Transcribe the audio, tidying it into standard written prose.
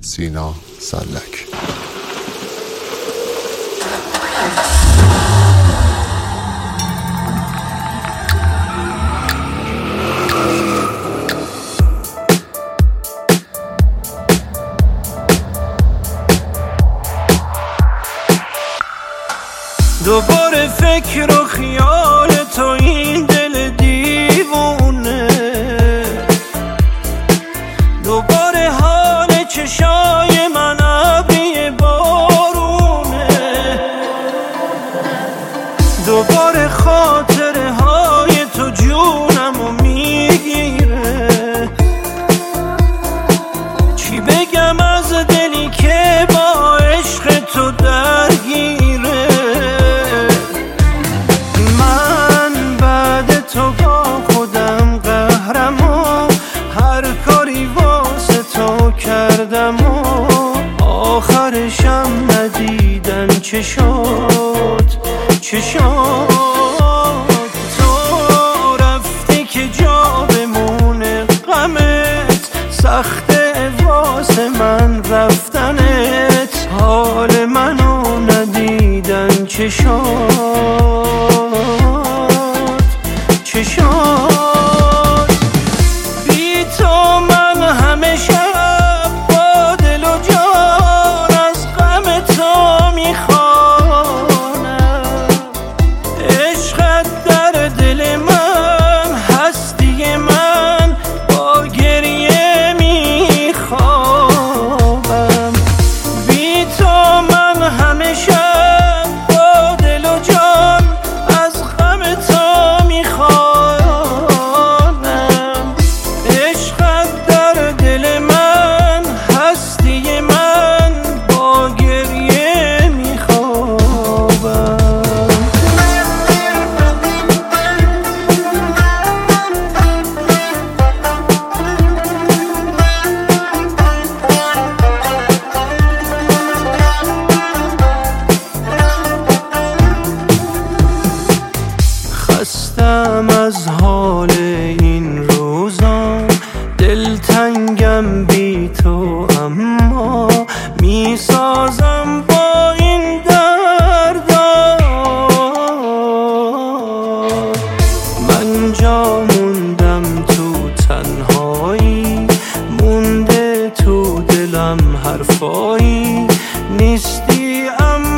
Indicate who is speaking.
Speaker 1: سینا سلک.
Speaker 2: دوباره فکر و خیال تو این دل دیوونه، دوباره حال چشای من ابری بارونه، دوباره خاطره های تو جونمو میگیره. چی بگم از دلی که با عشق تو درگیره. تو با خودم قهرم و هر کاری واسه تو کردم و آخرشم ندیدن چه شد چه شد. تو رفتی که جا بمونه غمت، سخته واسه من رفتنت، حال منو ندیدن چه شد چه شد. بی تو من همه شب با دل و جان از غم تو میخوانم. عشقت در دل من، هستی من، با گریه میخوابم. بی تو من همه شب با دل و جان از غم تو خستم از حال این روزا، دلتنگم بی تو، اما میسازم با این دردا. من جا موندم تو تنهایی، مونده تو دلم حرفایی نیستی اما